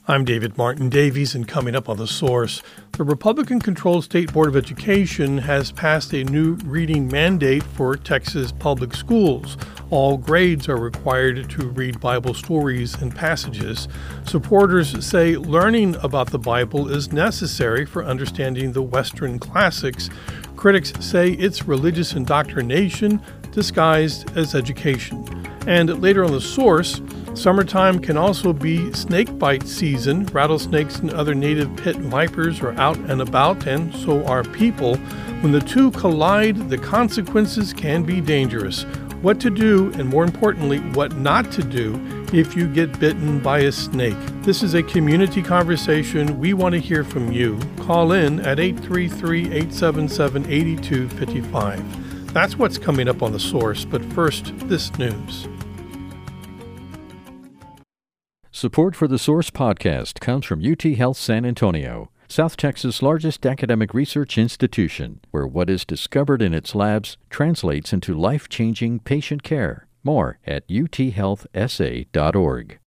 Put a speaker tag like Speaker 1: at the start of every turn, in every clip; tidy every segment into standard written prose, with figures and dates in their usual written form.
Speaker 1: I'm David Martin Davies, and coming up on The Source, the Republican-controlled State Board of Education has passed a new reading mandate for Texas public schools. All grades are required to read Bible stories and passages. Supporters say learning about the Bible is necessary for understanding the Western classics. Critics say it's religious indoctrination disguised as education. And later on The Source, summertime can also be snake bite season. Rattlesnakes and other native pit vipers are out and about, and so are people. When the two collide, the consequences can be dangerous. What to do, and more importantly, what not to do if you get bitten by a snake. This is a community conversation. We want to hear from you. Call in at 833-877-8255. That's what's coming up on The Source, but first, this news.
Speaker 2: Support for the Source podcast comes from UT Health San Antonio, South Texas' largest academic research institution, where what is discovered in its labs translates into life-changing patient care. More at uthealthsa.org.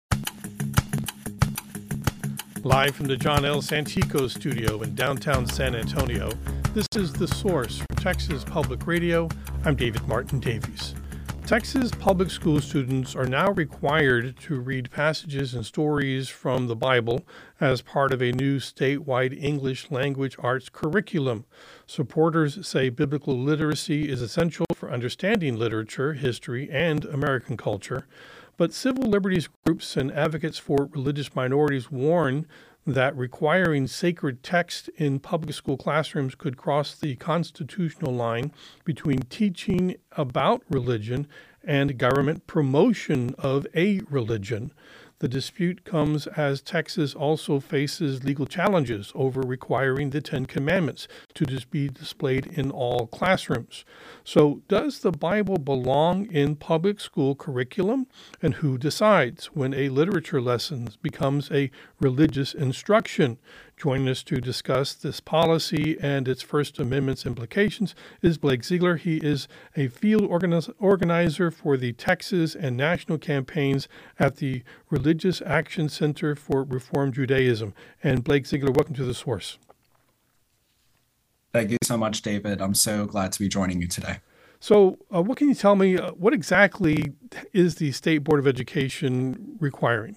Speaker 1: Live from the John L. Santico studio in downtown San Antonio, this is The Source from Texas Public Radio. I'm David Martin Davies. Texas public school students are now required to read passages and stories from the Bible as part of a new statewide English language arts curriculum. Supporters say biblical literacy is essential for understanding literature, history, and American culture. But civil liberties groups and advocates for religious minorities warn that requiring sacred text in public school classrooms could cross the constitutional line between teaching about religion and government promotion of a religion. The dispute comes as Texas also faces legal challenges over requiring the Ten Commandments to be displayed in all classrooms. So, does the Bible belong in public school curriculum? And who decides when a literature lesson becomes a religious instruction? Joining us to discuss this policy and its First Amendment's implications is Blake Ziegler. He is a field organizer for the Texas and national campaigns at the Religious Action Center for Reform Judaism. And Blake Ziegler, welcome to The Source.
Speaker 3: Thank you so much, David. I'm so glad to be joining you today.
Speaker 1: So what can you tell me, what exactly is the State Board of Education requiring?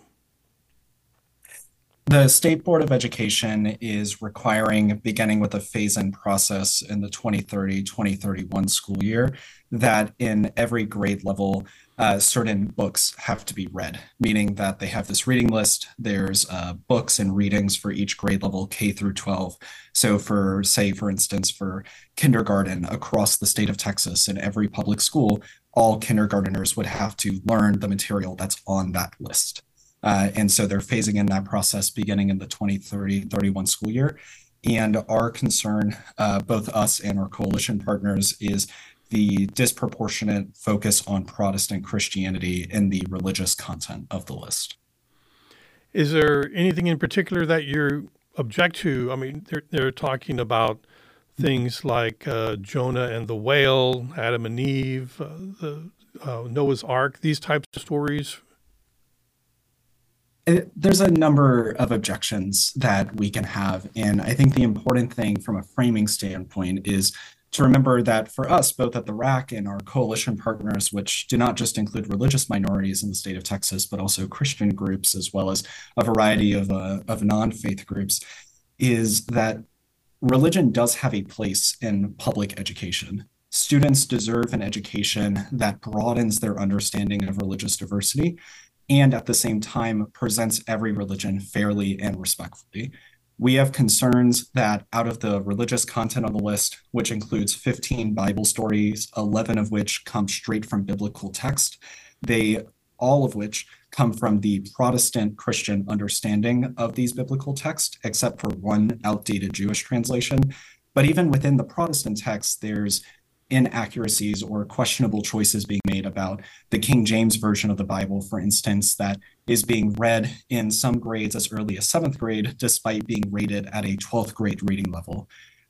Speaker 3: The State Board of Education is requiring, beginning with a phase-in process in the 2030-2031 school year, that in every grade level, certain books have to be read, meaning that they have this reading list. There's books and readings for each grade level, K through 12. So for instance, for kindergarten across the state of Texas, in every public school, all kindergarteners would have to learn the material that's on that list. And so they're phasing in that process beginning in the 2030-31 school year. And our concern, both us and our coalition partners, is the disproportionate focus on Protestant Christianity in the religious content of the list.
Speaker 1: Is there anything in particular that you object to? I mean, they're talking about things like Jonah and the whale, Adam and Eve, the Noah's Ark, these types of stories.
Speaker 3: There's a number of objections that we can have. And I think the important thing from a framing standpoint is to remember that for us, both at the RAC and our coalition partners, which do not just include religious minorities in the state of Texas, but also Christian groups, as well as a variety of non-faith groups, is that religion does have a place in public education. Students deserve an education that broadens their understanding of religious diversity and at the same time presents every religion fairly and respectfully. We have concerns that out of the religious content on the list, which includes 15 Bible stories, 11 of which come straight from biblical text, all of which come from the Protestant Christian understanding of these biblical texts, except for one outdated Jewish translation. But even within the Protestant text, there's inaccuracies or questionable choices being made about the King James Version of the Bible, for instance, that is being read in some grades as early as 7th grade, despite being rated at a 12th grade reading level.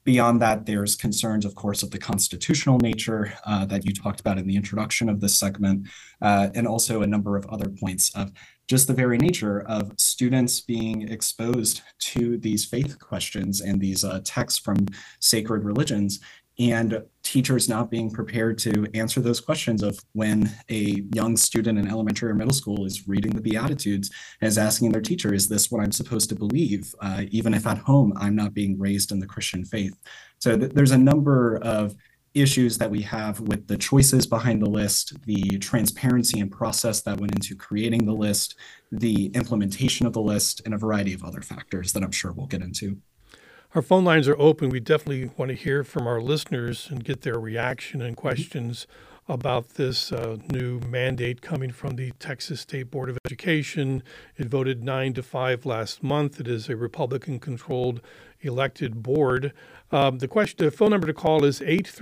Speaker 3: Beyond that, there's concerns, of course, of the constitutional nature that you talked about in the introduction of this segment, and also a number of other points of just the very nature of students being exposed to these faith questions and these texts from sacred religions, and teachers not being prepared to answer those questions of when a young student in elementary or middle school is reading the Beatitudes and is asking their teacher, is this what I'm supposed to believe? Even if at home I'm not being raised in the Christian faith. So there's a number of issues that we have with the choices behind the list, the transparency and process that went into creating the list, the implementation of the list, and a variety of other factors that I'm sure we'll get into.
Speaker 1: Our phone lines are open. We definitely want to hear from our listeners and get their reaction and questions about this new mandate coming from the Texas State Board of Education. It voted 9-5 last month. It is a Republican-controlled elected board. The phone number to call is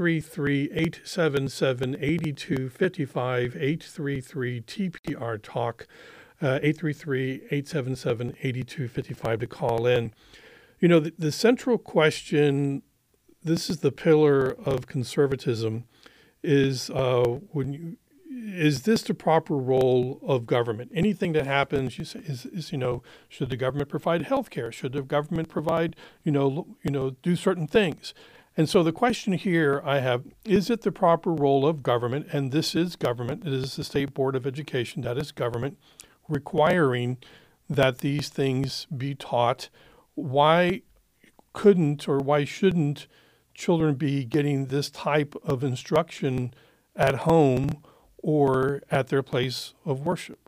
Speaker 1: 833-877-8255, 833-TPR-TALK, 833-877-8255 to call in. You know, the central question, this is the pillar of conservatism, is is this the proper role of government? Anything that happens, you say, should the government provide health care? Should the government provide, do certain things? And so the question here I have, is it the proper role of government? And this is government. It is the State Board of Education, that is government, requiring that these things be taught. Why couldn't or why shouldn't children be getting this type of instruction at home or at their place of worship?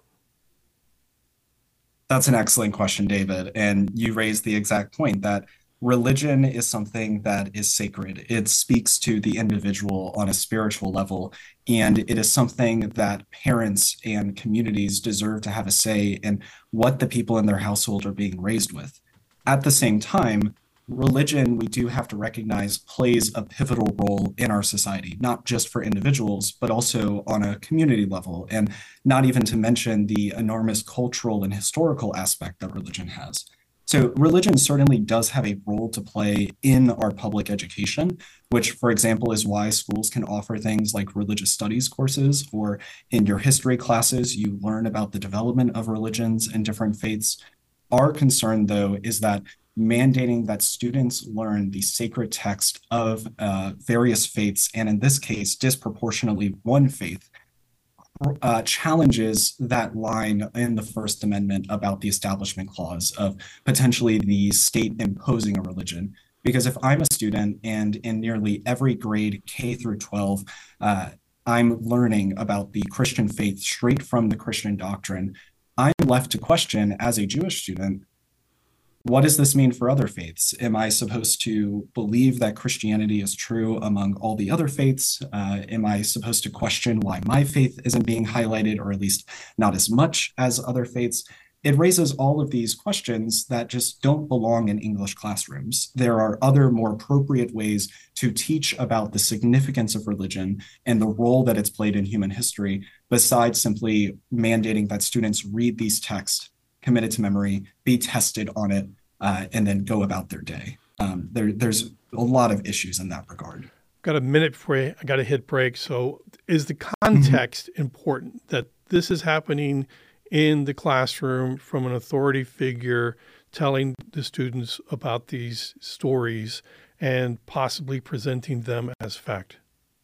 Speaker 3: That's an excellent question, David. And you raised the exact point that religion is something that is sacred. It speaks to the individual on a spiritual level, and it is something that parents and communities deserve to have a say in what the people in their household are being raised with. At the same time, religion, we do have to recognize, plays a pivotal role in our society, not just for individuals, but also on a community level, and not even to mention the enormous cultural and historical aspect that religion has. So religion certainly does have a role to play in our public education, which, for example, is why schools can offer things like religious studies courses, or in your history classes, you learn about the development of religions and different faiths. Our concern, though, is that mandating that students learn the sacred text of various faiths, and in this case, disproportionately one faith, challenges that line in the First Amendment about the Establishment Clause of potentially the state imposing a religion. Because if I'm a student and in nearly every grade, K through 12, I'm learning about the Christian faith straight from the Christian doctrine, I'm left to question, as a Jewish student, what does this mean for other faiths? Am I supposed to believe that Christianity is true among all the other faiths? Am I supposed to question why my faith isn't being highlighted, or at least not as much as other faiths? It raises all of these questions that just don't belong in English classrooms. There are other more appropriate ways to teach about the significance of religion and the role that it's played in human history, besides simply mandating that students read these texts, commit it to memory, be tested on it, and then go about their day. There's a lot of issues in that regard.
Speaker 1: Got a minute before I got to hit break. So is the context important that this is happening in the classroom from an authority figure telling the students about these stories and possibly presenting them as fact?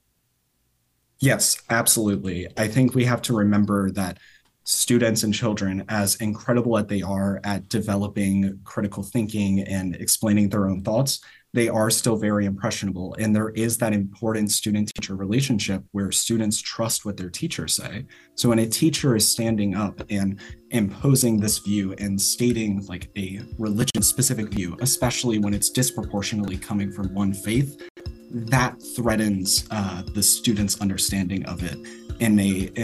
Speaker 3: Yes, absolutely. I think we have to remember that students and children, as incredible as they are at developing critical thinking and explaining their own thoughts, they are still very impressionable. And there is that important student-teacher relationship where students trust what their teachers say. So when a teacher is standing up and imposing this view and stating like a religion-specific view, especially when it's disproportionately coming from one faith, that threatens the student's understanding of it in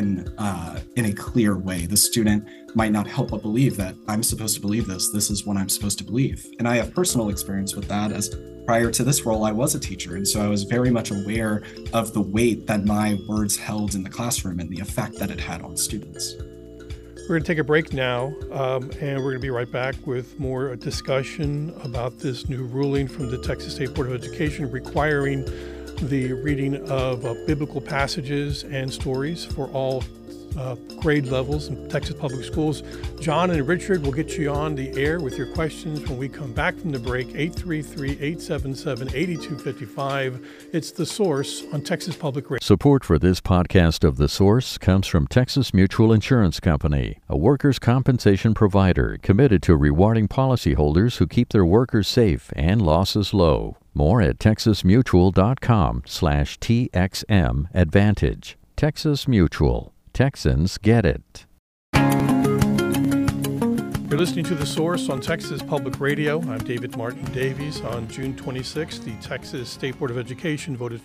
Speaker 3: a clear way. The student might not help but believe that I'm supposed to believe this. This is what I'm supposed to believe. And I have personal experience with that, as prior to this role, I was a teacher. And so I was very much aware of the weight that my words held in the classroom and the effect that it had on students.
Speaker 1: We're going to take a break now, and we're going to be right back with more discussion about this new ruling from the Texas State Board of Education requiring the reading of biblical passages and stories for all grade levels in Texas public schools. John and Richard will get you on the air with your questions when we come back from the break. 833-877-8255. It's The Source on Texas Public Radio.
Speaker 2: Support for this podcast of The Source comes from Texas Mutual Insurance Company, a workers' compensation provider committed to rewarding policyholders who keep their workers safe and losses low. More at texasmutual.com/TXM Advantage. Texas Mutual. Texans get it.
Speaker 1: You're listening to The Source on Texas Public Radio. I'm David Martin Davies. On June 26th, the Texas State Board of Education voted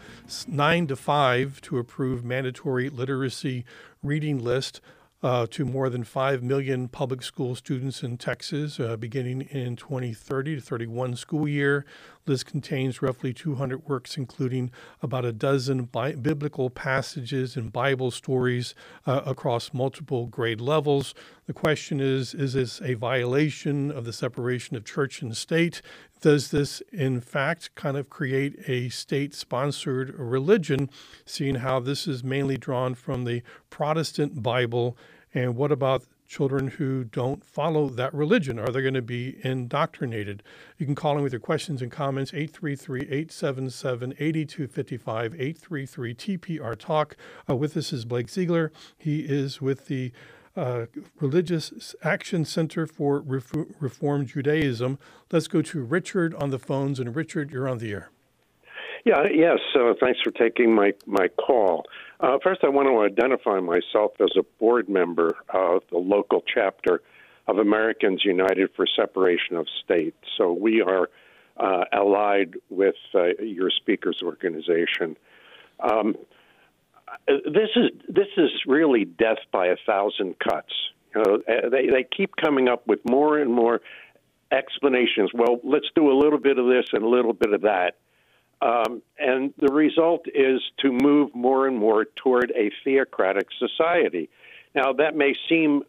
Speaker 1: 9-5 to approve mandatory literacy reading list to more than 5 million public school students in Texas beginning in 2030 to 31 school year. List contains roughly 200 works, including about a dozen biblical passages and Bible stories across multiple grade levels. The question is this a violation of the separation of church and state? Does this, in fact, kind of create a state-sponsored religion, seeing how this is mainly drawn from the Protestant Bible? And what about children who don't follow that religion? Are they going to be indoctrinated? You can call in with your questions and comments, 833-877-8255, 833-TPR-TALK. With us is Blake Ziegler. He is with the Religious Action Center for Reform Judaism. Let's go to Richard on the phones. And Richard, you're on the air.
Speaker 4: Yes. Thanks for taking my call. First, I want to identify myself as a board member of the local chapter of Americans United for Separation of State. So we are allied with your speaker's organization. This is really death by 1,000 cuts. They keep coming up with more and more explanations. Well, let's do a little bit of this and a little bit of that. And the result is to move more and more toward a theocratic society. Now, that may seem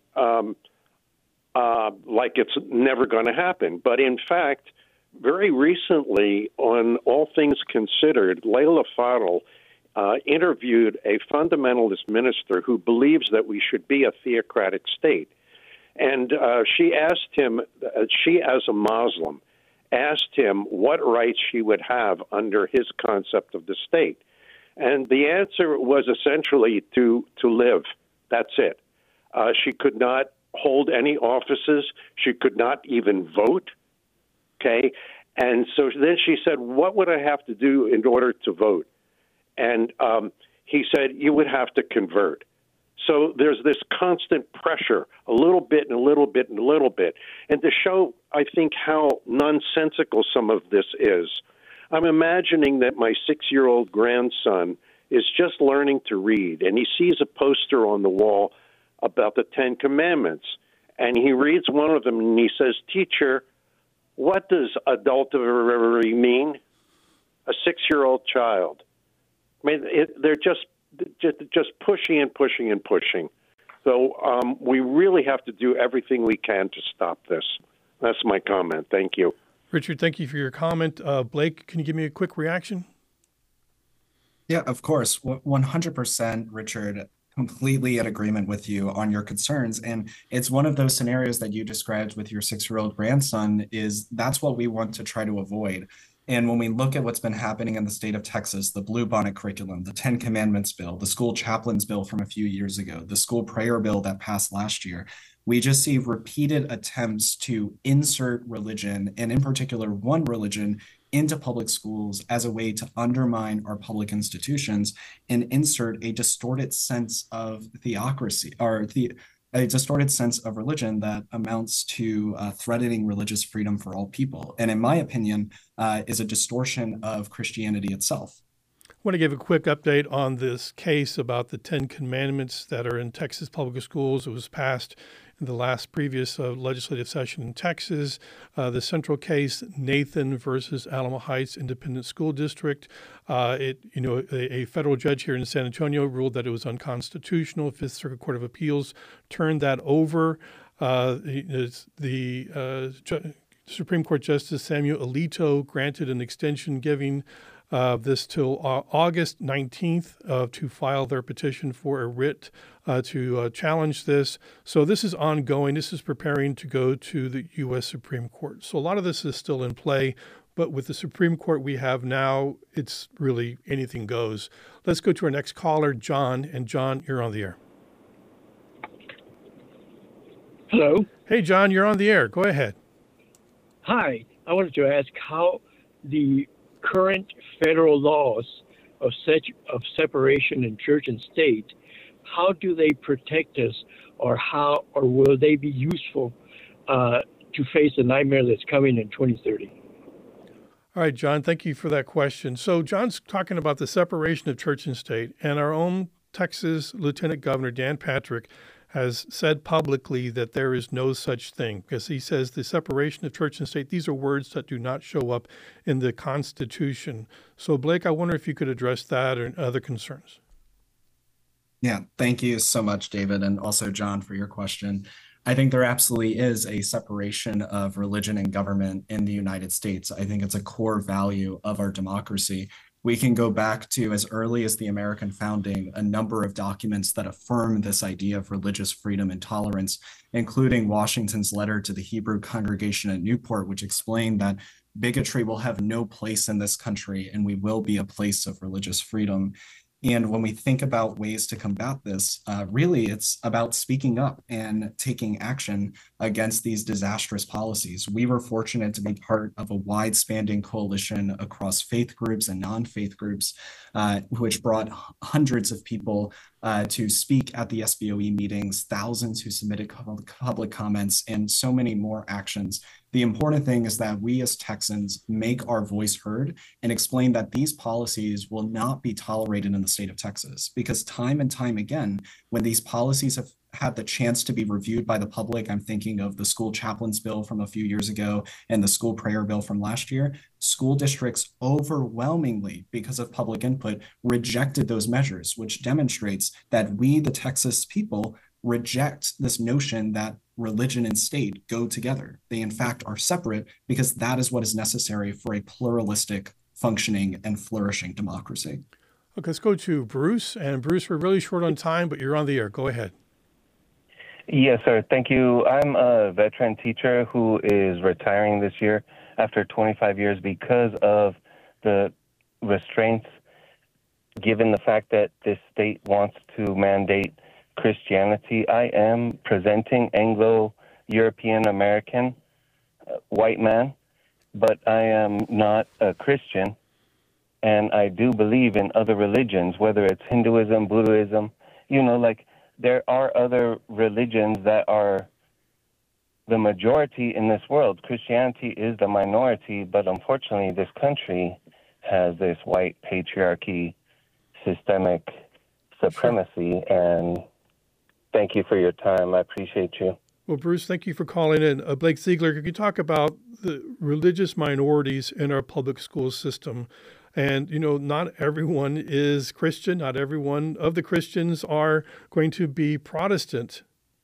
Speaker 4: like it's never going to happen, but in fact, very recently on All Things Considered, Layla Fadel interviewed a fundamentalist minister who believes that we should be a theocratic state. And she asked him, she as a Muslim, asked him what rights she would have under his concept of the state. And the answer was essentially to live. That's it. She could not hold any offices. She could not even vote. Okay? And so then she said, what would I have to do in order to vote? And he said, you would have to convert. So there's this constant pressure, a little bit and a little bit and a little bit. And to show, I think, how nonsensical some of this is, I'm imagining that my 6-year-old grandson is just learning to read, and he sees a poster on the wall about the Ten Commandments. And he reads one of them, and he says, Teacher, what does adultery mean? A 6-year-old child. I mean, they're just pushing and pushing and pushing. So we really have to do everything we can to stop this. That's my comment. Thank you.
Speaker 1: Richard, thank you for your comment. Blake, can you give me a quick reaction?
Speaker 3: Yeah, of course. 100%, Richard. Completely in agreement with you on your concerns. And it's one of those scenarios that you described with your 6-year-old grandson that's what we want to try to avoid. And when we look at what's been happening in the state of Texas, the Bluebonnet curriculum, the Ten Commandments bill, the school chaplains bill from a few years ago, the school prayer bill that passed last year, we just see repeated attempts to insert religion, and in particular one religion, into public schools as a way to undermine our public institutions and insert a distorted sense of theocracy, or a distorted sense of religion that amounts to threatening religious freedom for all people. And in my opinion, is a distortion of Christianity itself.
Speaker 1: I want to give a quick update on this case about the Ten Commandments that are in Texas public schools. It was passed in the last previous legislative session in Texas. The central case, Nathan versus Alamo Heights Independent School District. A federal judge here in San Antonio ruled that it was unconstitutional. Fifth Circuit Court of Appeals turned that over. Supreme Court Justice Samuel Alito granted an extension giving this till August 19th to file their petition for a writ to challenge this. So this is ongoing. This is preparing to go to the U.S. Supreme Court. So a lot of this is still in play. But with the Supreme Court we have now, it's really anything goes. Let's go to our next caller, John. And John, you're on the air.
Speaker 5: Hello.
Speaker 1: Hey, John, you're on the air. Go ahead.
Speaker 5: Hi. I wanted to ask how the current federal laws of separation in church and state, how do they protect us, or will they be useful to face the nightmare that's coming in 2030?
Speaker 1: All right, John, thank you for that question. So John's talking about the separation of church and state, and our own Texas Lieutenant Governor Dan Patrick has said publicly that there is no such thing, because he says the separation of church and state, these are words that do not show up in the Constitution. So Blake, I wonder if you could address that or other concerns.
Speaker 3: Yeah, thank you so much, David, and also John for your question. I think there absolutely is a separation of religion and government in the United States. I think it's a core value of our democracy. We can go back to as early as the American founding, a number of documents that affirm this idea of religious freedom and tolerance, including Washington's letter to the Hebrew congregation at Newport, which explained that bigotry will have no place in this country and we will be a place of religious freedom. And when we think about ways to combat this, really it's about speaking up and taking action against these disastrous policies. We were fortunate to be part of a wide-spanning coalition across faith groups and non-faith groups, which brought hundreds of people to speak at the SBOE meetings, thousands who submitted public comments, and so many more actions. The important thing is that we as Texans make our voice heard and explain that these policies will not be tolerated in the state of Texas, because time and time again, when these policies have had the chance to be reviewed by the public, I'm thinking of the school chaplains bill from a few years ago and the school prayer bill from last year, school districts overwhelmingly, because of public input, rejected those measures, which demonstrates that we, the Texas people, reject this notion that religion and state go together. They, in fact, are separate, because that is what is necessary for a pluralistic, functioning, and flourishing democracy.
Speaker 1: Okay, let's go to Bruce. And Bruce, we're really short on time, but you're on the air. Go ahead.
Speaker 6: Yes, sir. Thank you. I'm a veteran teacher who is retiring this year after 25 years because of the restraints, given the fact that this state wants to mandate Christianity. I am presenting Anglo-European American white man, but I am not a Christian, and I do believe in other religions, whether it's Hinduism, Buddhism, there are other religions that are the majority in this world. Christianity is the minority, but unfortunately this country has this white patriarchy, systemic supremacy, and thank you for your time. I appreciate you.
Speaker 1: Well, Bruce, thank you for calling in. Blake Ziegler, could you talk about the religious minorities in our public school system? And, not everyone is Christian. Not everyone of the Christians are going to be Protestant.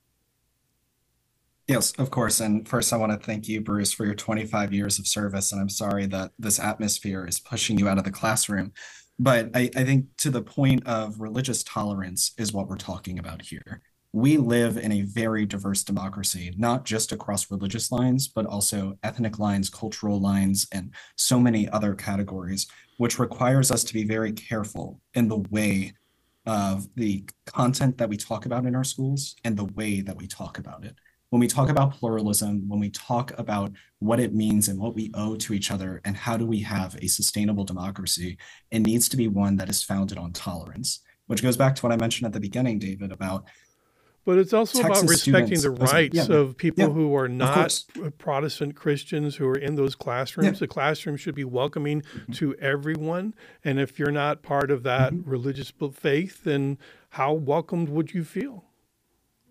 Speaker 3: Yes, of course. And first, I want to thank you, Bruce, for your 25 years of service. And I'm sorry that this atmosphere is pushing you out of the classroom. But I think to the point of religious tolerance is what we're talking about here. We live in a very diverse democracy, not just across religious lines, but also ethnic lines, cultural lines, and so many other categories, which requires us to be very careful in the way of the content that we talk about in our schools and the way that we talk about it. When we talk about pluralism, when we talk about what it means and what we owe to each other and how do we have a sustainable democracy, it needs to be one that is founded on tolerance, which goes back to what I mentioned at the beginning, David, about
Speaker 1: but it's also
Speaker 3: Texas
Speaker 1: about respecting the rights of people who are not Protestant Christians who are in those classrooms. Yeah. The classroom should be welcoming to everyone. And if you're not part of that religious faith, then how welcomed would you feel?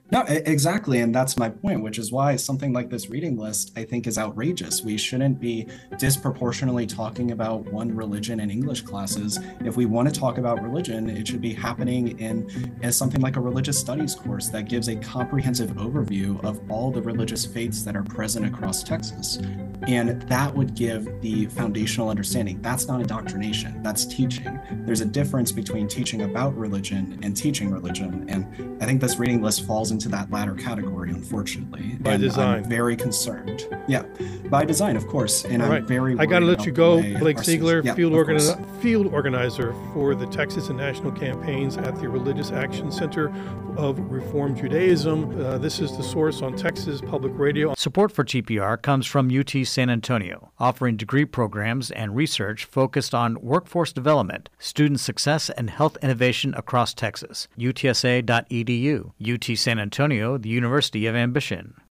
Speaker 3: No, exactly. And that's my point, which is why something like this reading list, I think, is outrageous. We shouldn't be disproportionately talking about one religion in English classes. If we want to talk about religion, it should be happening as something like a religious studies course that gives a comprehensive overview of all the religious faiths that are present across Texas. And that would give the foundational understanding. That's not indoctrination, that's teaching. There's a difference between teaching about religion and teaching religion. And I think this reading list falls into that latter category, unfortunately.
Speaker 1: By design.
Speaker 3: I'm very concerned. Yeah, by design, of course. And
Speaker 1: All
Speaker 3: I'm very
Speaker 1: I got to let you go, Blake Siegler,
Speaker 3: yeah,
Speaker 1: field organizer for the Texas and National Campaigns at the Religious Action Center of Reformed Judaism. This is The Source on Texas Public Radio.
Speaker 7: Support for GPR comes from UT San Antonio, offering degree programs and research focused on workforce development, student success, and health innovation across Texas. UTSA.edu. UT San Antonio, the University of Ambition.